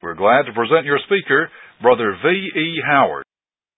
We're glad to present your speaker, Brother V.E. Howard.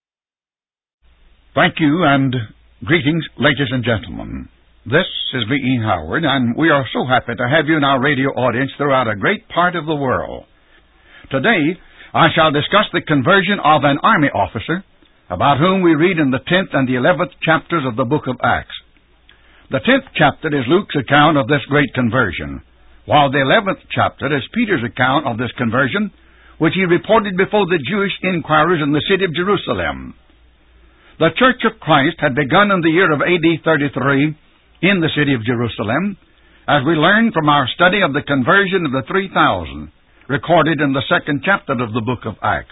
Thank you, and greetings, ladies and gentlemen. This is V.E. Howard, and we are so happy to have you in our radio audience throughout a great part of the world. Today, I shall discuss the conversion of an army officer, about whom we read in the 10th and the 11th chapters of the book of Acts. The 10th chapter is Luke's account of this great conversion, while the 11th chapter is Peter's account of this conversion, which he reported before the Jewish inquirers in the city of Jerusalem. The Church of Christ had begun in the year of A.D. 33 in the city of Jerusalem, as we learned from our study of the conversion of the 3,000, recorded in the 2nd chapter of the book of Acts.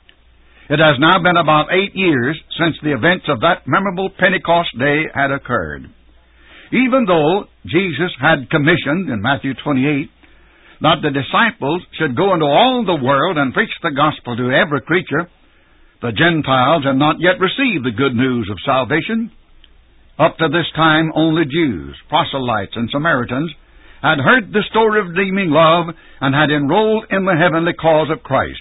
It has now been about 8 years since the events of that memorable Pentecost day had occurred. Even though Jesus had commissioned in Matthew 28 that the disciples should go into all the world and preach the gospel to every creature, the Gentiles had not yet received the good news of salvation. Up to this time, only Jews, proselytes, and Samaritans had heard the story of redeeming love and had enrolled in the heavenly cause of Christ.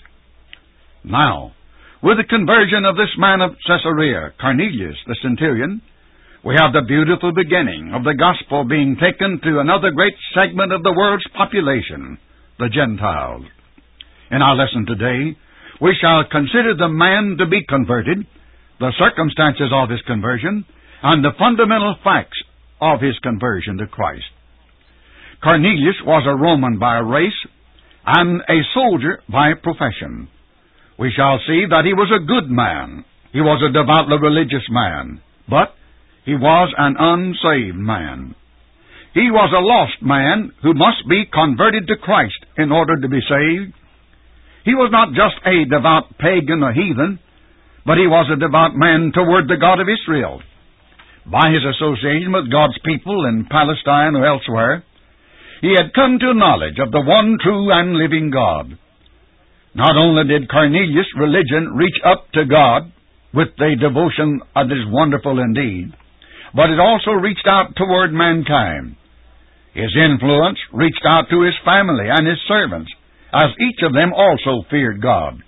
Now, with the conversion of this man of Caesarea, Cornelius the centurion, we have the beautiful beginning of the gospel being taken to another great segment of the world's population, the Gentiles. In our lesson today, we shall consider the man to be converted, the circumstances of his conversion, and the fundamental facts of his conversion to Christ. Cornelius was a Roman by race and a soldier by profession. We shall see that he was a good man. He was a devoutly religious man, but he was an unsaved man. He was a lost man who must be converted to Christ in order to be saved. He was not just a devout pagan or heathen, but he was a devout man toward the God of Israel. By his association with God's people in Palestine or elsewhere, he had come to a knowledge of the one true and living God. Not only did Cornelius' religion reach up to God with a devotion that is wonderful indeed, but it also reached out toward mankind. His influence reached out to his family and his servants, as each of them also feared God.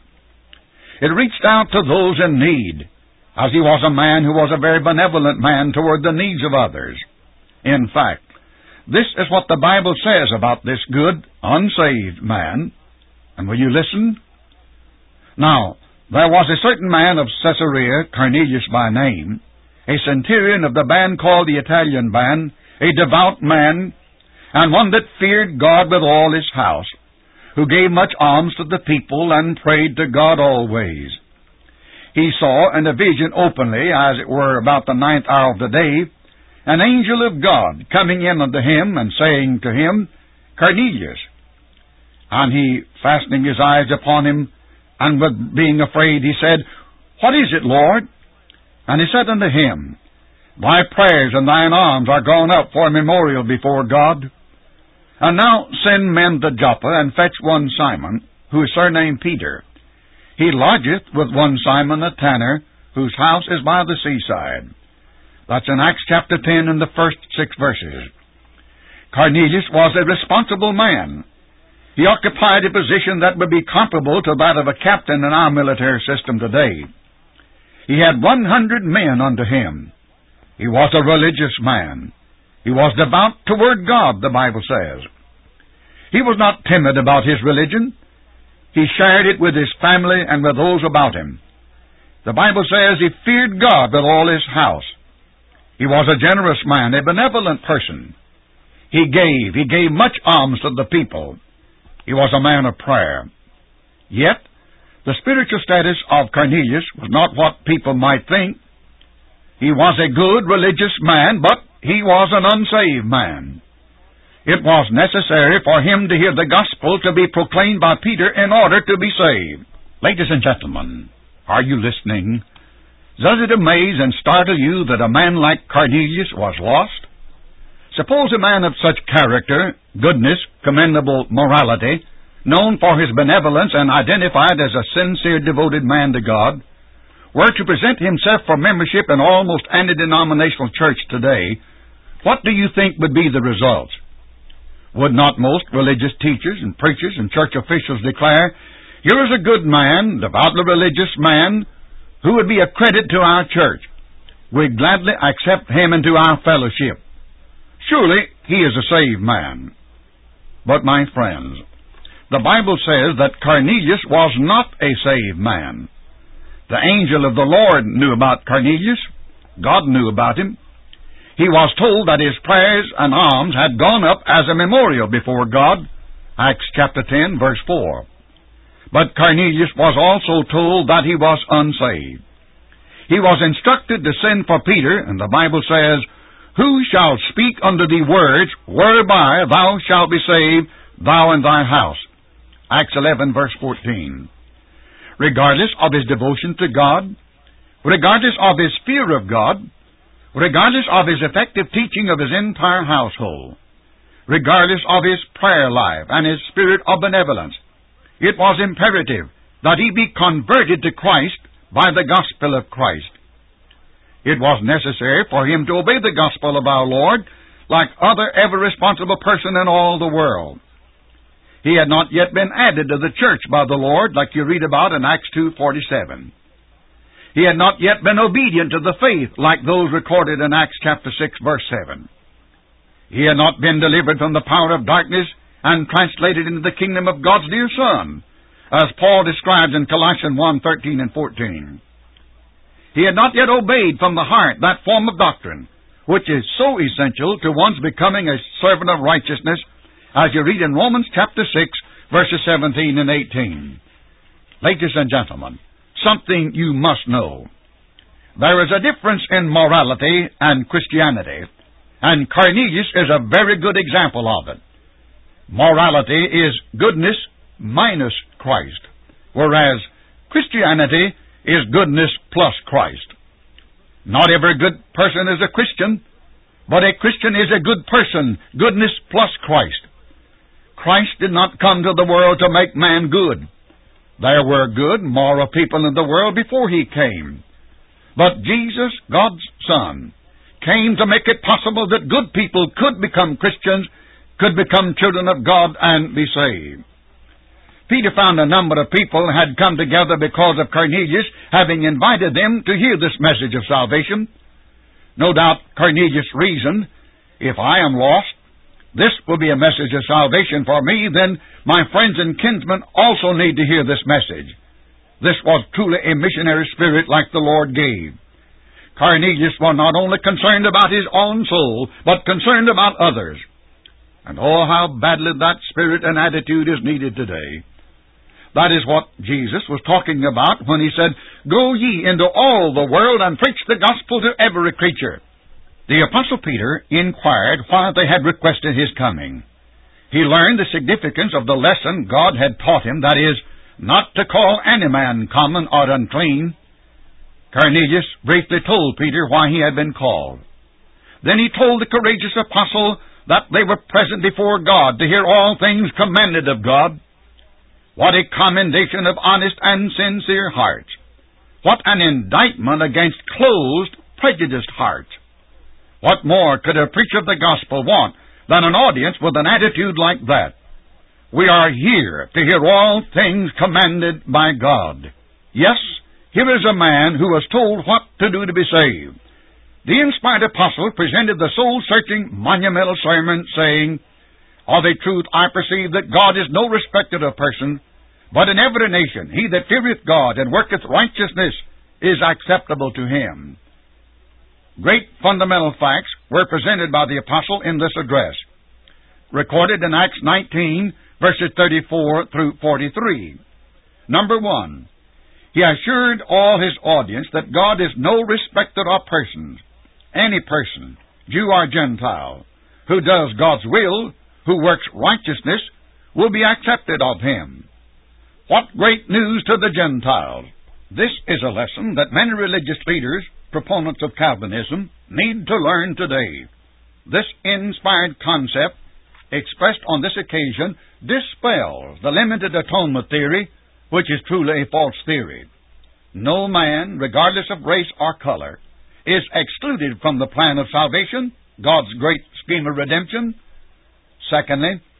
It reached out to those in need, as he was a man who was a very benevolent man toward the needs of others. In fact, this is what the Bible says about this good, unsaved man. And will you listen? Now, there was a certain man of Caesarea, Cornelius by name, a centurion of the band called the Italian band, a devout man, and one that feared God with all his house, who gave much alms to the people and prayed to God always. He saw in a vision openly, as it were about the 9th hour of the day, an angel of God coming in unto him and saying to him, Cornelius. And he, fastening his eyes upon him, and with being afraid, he said, What is it, Lord? And he said unto him, Thy prayers and thine alms are gone up for a memorial before God. And now send men to Joppa, and fetch one Simon, who is surnamed Peter. He lodgeth with one Simon a tanner, whose house is by the seaside. That's in Acts chapter 10 in the first 6 verses. Cornelius was a responsible man. He occupied a position that would be comparable to that of a captain in our military system today. He had 100 men under him. He was a religious man. He was devout toward God, the Bible says. He was not timid about his religion. He shared it with his family and with those about him. The Bible says he feared God with all his house. He was a generous man, a benevolent person. He gave much alms to the people. He was a man of prayer. Yet, the spiritual status of Cornelius was not what people might think. He was a good religious man, but he was an unsaved man. It was necessary for him to hear the gospel to be proclaimed by Peter in order to be saved. Ladies and gentlemen, are you listening? Does it amaze and startle you that a man like Cornelius was lost? Suppose a man of such character, goodness, commendable morality, known for his benevolence and identified as a sincere, devoted man to God, were to present himself for membership in almost any denominational church today, what do you think would be the results? Would not most religious teachers and preachers and church officials declare, Here is a good man, devoutly religious man, who would be a credit to our church. We gladly accept him into our fellowship. Surely he is a saved man. But, my friends, the Bible says that Cornelius was not a saved man. The angel of the Lord knew about Cornelius. God knew about him. He was told that his prayers and alms had gone up as a memorial before God. Acts chapter 10, verse 4. But Cornelius was also told that he was unsaved. He was instructed to send for Peter, and the Bible says, "Who shall speak unto thee words whereby thou shalt be saved, thou and thy house?" Acts 11, verse 14. Regardless of his devotion to God, regardless of his fear of God, regardless of his effective teaching of his entire household, regardless of his prayer life and his spirit of benevolence, it was imperative that he be converted to Christ by the gospel of Christ. It was necessary for him to obey the gospel of our Lord like every responsible person in all the world. He had not yet been added to the church by the Lord, like you read about in Acts 2:47. He had not yet been obedient to the faith, like those recorded in Acts chapter 6, verse 7. He had not been delivered from the power of darkness and translated into the kingdom of God's dear Son, as Paul describes in Colossians 1:13 and 14. He had not yet obeyed from the heart that form of doctrine, which is so essential to one's becoming a servant of righteousness, as you read in Romans chapter 6, verses 17 and 18. Ladies and gentlemen, something you must know. There is a difference in morality and Christianity, and Cornelius is a very good example of it. Morality is goodness minus Christ, whereas Christianity is goodness plus Christ. Not every good person is a Christian, but a Christian is a good person, goodness plus Christ. Christ did not come to the world to make man good. There were good, moral people in the world before he came. But Jesus, God's Son, came to make it possible that good people could become Christians, could become children of God, and be saved. Peter found a number of people had come together because of Cornelius having invited them to hear this message of salvation. No doubt Cornelius reasoned, if I am lost, this will be a message of salvation for me, then my friends and kinsmen also need to hear this message. This was truly a missionary spirit like the Lord gave. Cornelius was not only concerned about his own soul, but concerned about others. And oh, how badly that spirit and attitude is needed today. That is what Jesus was talking about when he said, "Go ye into all the world and preach the gospel to every creature." The Apostle Peter inquired why they had requested his coming. He learned the significance of the lesson God had taught him, that is, not to call any man common or unclean. Cornelius briefly told Peter why he had been called. Then he told the courageous apostle that they were present before God to hear all things commanded of God. What a commendation of honest and sincere hearts! What an indictment against closed, prejudiced hearts! What more could a preacher of the gospel want than an audience with an attitude like that? We are here to hear all things commanded by God. Yes, here is a man who was told what to do to be saved. The inspired apostle presented the soul-searching, monumental sermon, saying, "Of a truth I perceive that God is no respecter of persons, but in every nation he that feareth God and worketh righteousness is acceptable to him." Great fundamental facts were presented by the apostle in this address, recorded in Acts 19, verses 34 through 43. Number 1, he assured all his audience that God is no respecter of persons. Any person, Jew or Gentile, who does God's will, who works righteousness, will be accepted of him. What great news to the Gentiles! This is a lesson that many religious leaders, proponents of Calvinism, need to learn today. This inspired concept, expressed on this occasion, dispels the limited atonement theory, which is truly a false theory. No man, regardless of race or color, is excluded from the plan of salvation, God's great scheme of redemption. Secondly,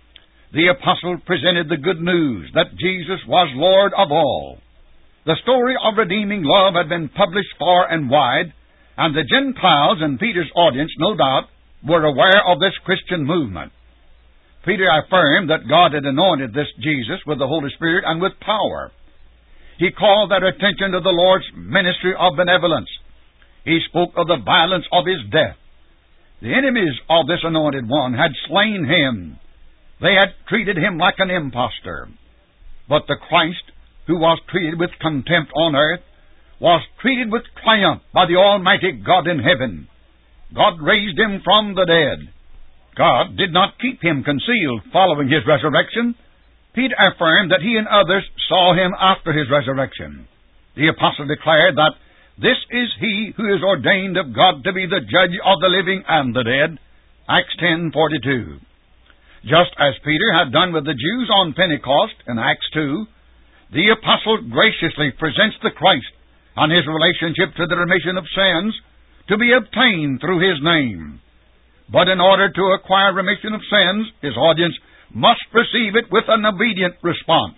the apostle presented the good news that Jesus was Lord of all. The story of redeeming love had been published far and wide, and the Gentiles in Peter's audience, no doubt, were aware of this Christian movement. Peter affirmed that God had anointed this Jesus with the Holy Spirit and with power. He called their attention to the Lord's ministry of benevolence. He spoke of the violence of His death. The enemies of this anointed one had slain Him. They had treated Him like an impostor. But the Christ, who was treated with contempt on earth, was treated with triumph by the Almighty God in heaven. God raised Him from the dead. God did not keep Him concealed following His resurrection. Peter affirmed that he and others saw Him after His resurrection. The apostle declared that this is He who is ordained of God to be the judge of the living and the dead. Acts 10:42. Just as Peter had done with the Jews on Pentecost in Acts 2, the apostle graciously presents the Christ and His relationship to the remission of sins to be obtained through His name. But in order to acquire remission of sins, his audience must receive it with an obedient response.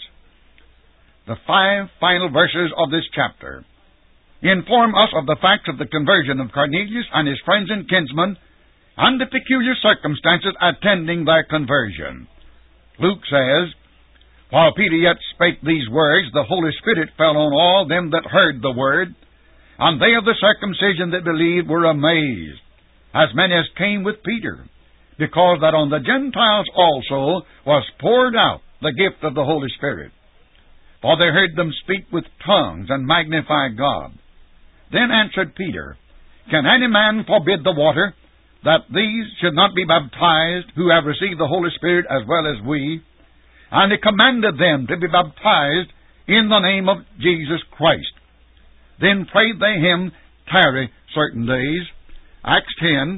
The 5 final verses of this chapter inform us of the facts of the conversion of Cornelius and his friends and kinsmen and the peculiar circumstances attending their conversion. Luke says, "While Peter yet spake these words, the Holy Spirit fell on all them that heard the word, and they of the circumcision that believed were amazed, as many as came with Peter, because that on the Gentiles also was poured out the gift of the Holy Spirit. For they heard them speak with tongues and magnify God. Then answered Peter, Can any man forbid the water, that these should not be baptized, who have received the Holy Spirit as well as we? And he commanded them to be baptized in the name of Jesus Christ. Then prayed they him tarry certain days." Acts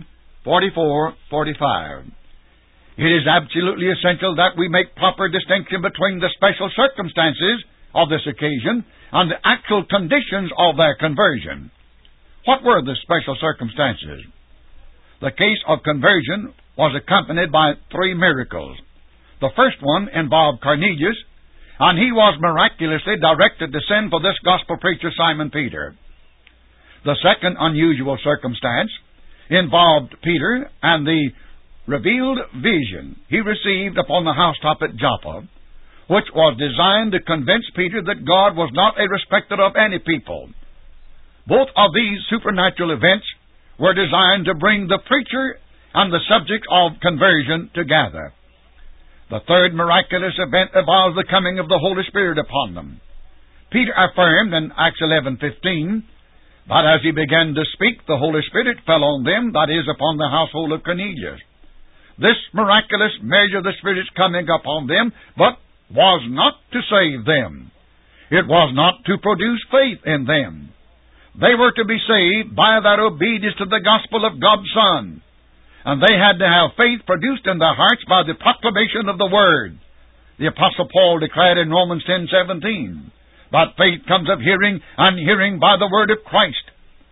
10:44-45. It is absolutely essential that we make proper distinction between the special circumstances of this occasion and the actual conditions of their conversion. What were the special circumstances? The case of conversion was accompanied by 3 miracles. The first one involved Cornelius, and he was miraculously directed to send for this gospel preacher Simon Peter. The second unusual circumstance involved Peter and the revealed vision he received upon the housetop at Joppa, which was designed to convince Peter that God was not a respecter of any people. Both of these supernatural events were designed to bring the preacher and the subject of conversion together. The third miraculous event involves the coming of the Holy Spirit upon them. Peter affirmed in Acts 11:15, "But as he began to speak, the Holy Spirit fell on them, that is, upon the household of Cornelius." This miraculous measure of the Spirit's coming upon them, but was not to save them. It was not to produce faith in them. They were to be saved by their obedience to the gospel of God's Son. And they had to have faith produced in their hearts by the proclamation of the Word. The Apostle Paul declared in Romans 10:17, "But faith comes of hearing, and hearing by the Word of Christ."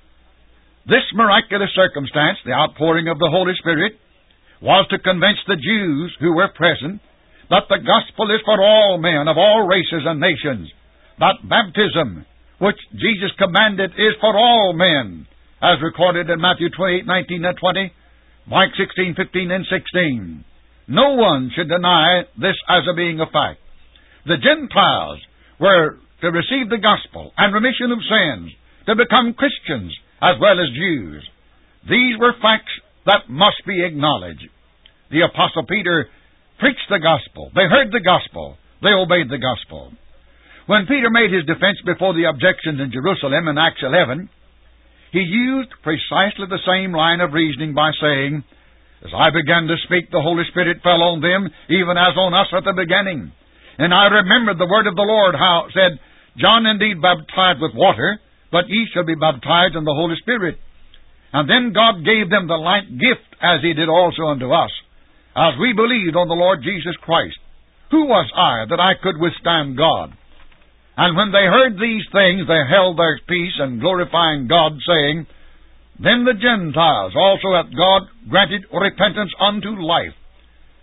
This miraculous circumstance, the outpouring of the Holy Spirit, was to convince the Jews who were present that the gospel is for all men of all races and nations, that baptism, which Jesus commanded, is for all men, as recorded in Matthew 28:19 and 20, Mark 16:15 and 16. No one should deny this as a being a fact. The Gentiles were to receive the gospel and remission of sins, to become Christians as well as Jews. These were facts that must be acknowledged. The Apostle Peter preached the gospel. They heard the gospel. They obeyed the gospel. When Peter made his defense before the objections in Jerusalem in Acts 11, he used precisely the same line of reasoning by saying, "As I began to speak, the Holy Spirit fell on them, even as on us at the beginning. And I remembered the word of the Lord, how it said, John indeed baptized with water, but ye shall be baptized in the Holy Spirit. And then God gave them the like gift, as He did also unto us, as we believed on the Lord Jesus Christ. Who was I that I could withstand God? And when they heard these things, they held their peace, and glorifying God, saying, Then the Gentiles also hath God granted repentance unto life.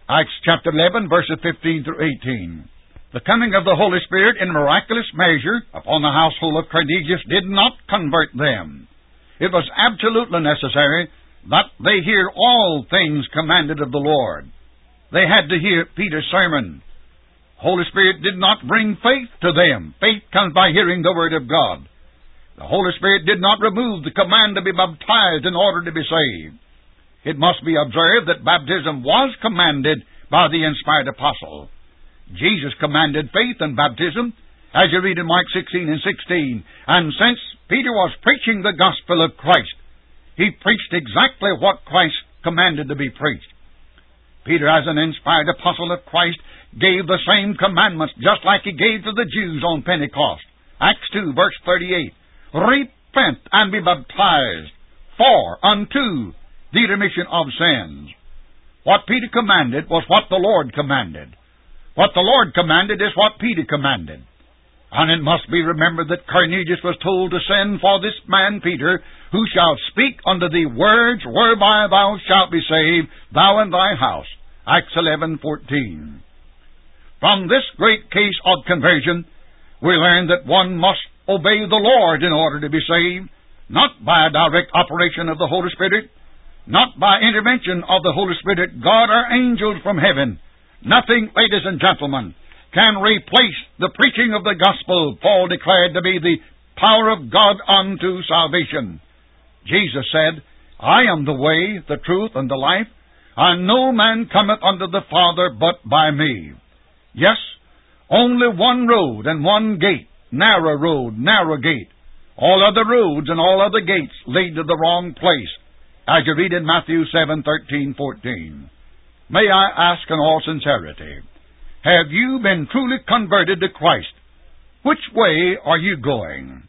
Acts chapter 11, verses 15 through 18. The coming of the Holy Spirit in miraculous measure upon the household of Cornelius did not convert them. It was absolutely necessary that they hear all things commanded of the Lord. They had to hear Peter's sermon. Holy Spirit did not bring faith to them. Faith comes by hearing the Word of God. The Holy Spirit did not remove the command to be baptized in order to be saved. It must be observed that baptism was commanded by the inspired apostle. Jesus commanded faith and baptism, as you read in Mark 16 and 16. And since Peter was preaching the gospel of Christ, he preached exactly what Christ commanded to be preached. Peter, as an inspired apostle of Christ, gave the same commandments just like he gave to the Jews on Pentecost. Acts 2, verse 38. Repent and be baptized unto the remission of sins. What Peter commanded was what the Lord commanded. What the Lord commanded is what Peter commanded. And it must be remembered that Cornelius was told to send for this man Peter, who shall speak unto thee words whereby thou shalt be saved, thou and thy house. Acts 11:14. From this great case of conversion, we learn that one must obey the Lord in order to be saved, not by a direct operation of the Holy Spirit, not by intervention of the Holy Spirit, God, or angels from heaven. Nothing, ladies and gentlemen, can replace the preaching of the gospel Paul declared to be the power of God unto salvation. Jesus said, I am the way, the truth, and the life, and no man cometh unto the Father but by me. Yes, only one road and one gate, narrow road, narrow gate. All other roads and all other gates lead to the wrong place, as you read in Matthew 7:13-14. May I ask in all sincerity, have you been truly converted to Christ? Which way are you going?